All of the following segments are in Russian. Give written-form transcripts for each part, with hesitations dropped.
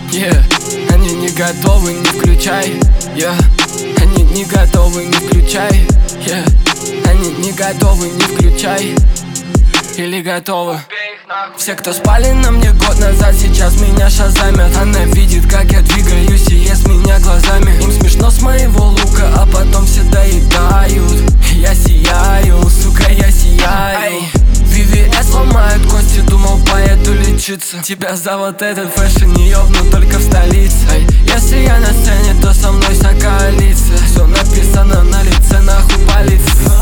Они не готовы, не включай, Они не готовы, не включай, Они не готовы, не включай. Или готовы? Все, кто спали на мне год назад, сейчас меня шазамят. Она видит, как я двигаюсь и ест меня глазами. Им смешно с моего лука, а потом все доедают. Я сияю, сука, я сияю. VVS ломают кости, думал поеду лечиться. Тебя за вот этот фэшн не ёбну только в столице. Если я на сцене, то со мной вся коалиция. Все написано на лице, нахуй полиция.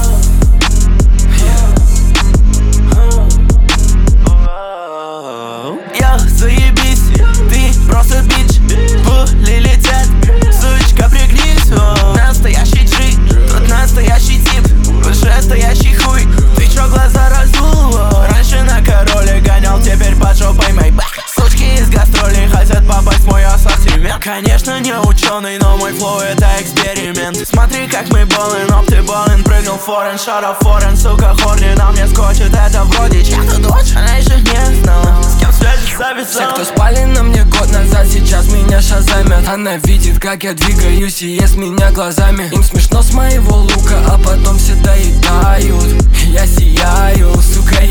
Заебись, ты просто бич. Пули летят, сучка, пригнись. Настоящий джи, тот настоящий тип. Вышестоящий хуй, ты чё глаза раздул? Раньше на короле гонял, теперь под жопой мой бах. Сучки из гастролей хотят попасть в мой ассортимент. Конечно не ученый, но мой флоу это эксперимент. Смотри как мы болен, оп ты болен. Прыгнул форен, шот оф форен. Сука хорни на мне скочит, это вроде чья-то дочь. Она еще не знала, с кем связь записал. Все, кто спали на мне год назад, сейчас меня шазамят. Она видит, как я двигаюсь и ест меня глазами. Им смешно с моего лука, а потом все доедают. Я сияю, сука,